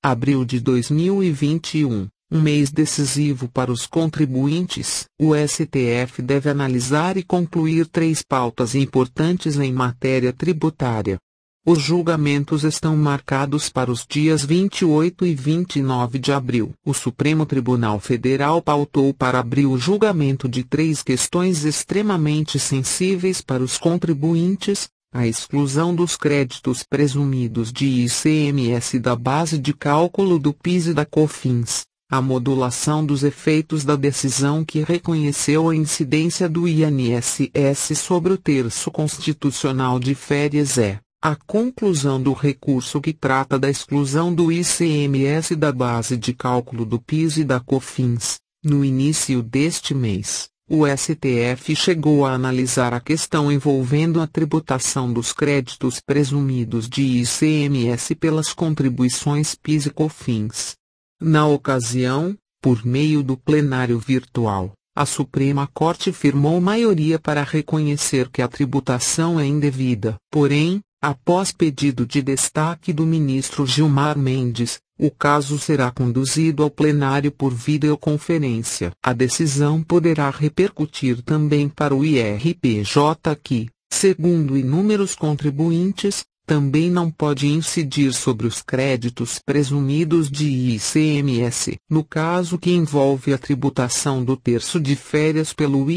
Abril de 2021, um mês decisivo para os contribuintes. O STF deve analisar e concluir 3 pautas importantes em matéria tributária. Os julgamentos estão marcados para os dias 28 e 29 de abril. O Supremo Tribunal Federal pautou para abril o julgamento de 3 questões extremamente sensíveis para os contribuintes: a exclusão dos créditos presumidos de ICMS da base de cálculo do PIS e da COFINS, a modulação dos efeitos da decisão que reconheceu a incidência do INSS sobre o terço constitucional de férias e a conclusão do recurso que trata da exclusão do ICMS da base de cálculo do PIS e da COFINS. No início deste mês, o STF chegou a analisar a questão envolvendo a tributação dos créditos presumidos de ICMS pelas contribuições PIS e COFINS. Na ocasião, por meio do plenário virtual, a Suprema Corte firmou maioria para reconhecer que a tributação é indevida. Porém, após pedido de destaque do ministro Gilmar Mendes, o caso será conduzido ao plenário por videoconferência. A decisão poderá repercutir também para o IRPJ que, segundo inúmeros contribuintes, também não pode incidir sobre os créditos presumidos de ICMS. No caso que envolve a tributação do terço de férias pelo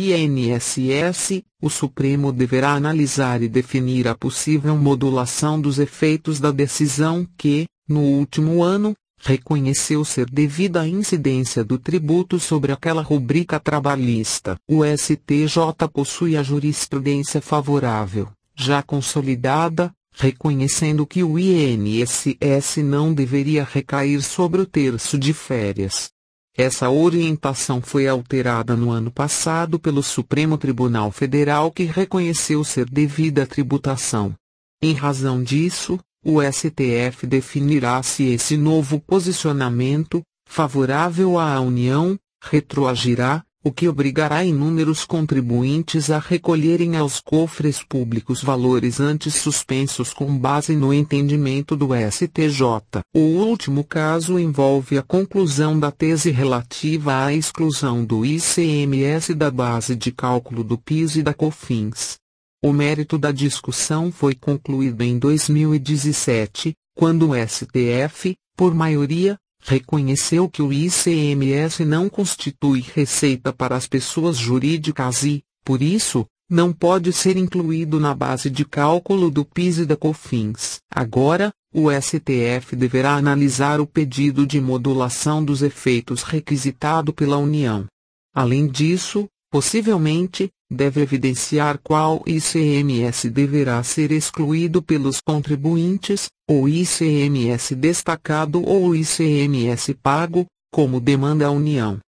INSS, o Supremo deverá analisar e definir a possível modulação dos efeitos da decisão que, no último ano, reconheceu ser devida à incidência do tributo sobre aquela rubrica trabalhista. O STJ possui a jurisprudência favorável, já consolidada, reconhecendo que o INSS não deveria recair sobre o terço de férias. Essa orientação foi alterada no ano passado pelo Supremo Tribunal Federal, que reconheceu ser devida a tributação. Em razão disso, o STF definirá se esse novo posicionamento, favorável à União, retroagirá, o que obrigará inúmeros contribuintes a recolherem aos cofres públicos valores antes suspensos com base no entendimento do STJ. O último caso envolve a conclusão da tese relativa à exclusão do ICMS da base de cálculo do PIS e da COFINS. O mérito da discussão foi concluído em 2017, quando o STF, por maioria, reconheceu que o ICMS não constitui receita para as pessoas jurídicas e, por isso, não pode ser incluído na base de cálculo do PIS e da COFINS. Agora, o STF deverá analisar o pedido de modulação dos efeitos requisitado pela União. Além disso, possivelmente, deve evidenciar qual ICMS deverá ser excluído pelos contribuintes, o ICMS destacado ou o ICMS pago, como demanda a União.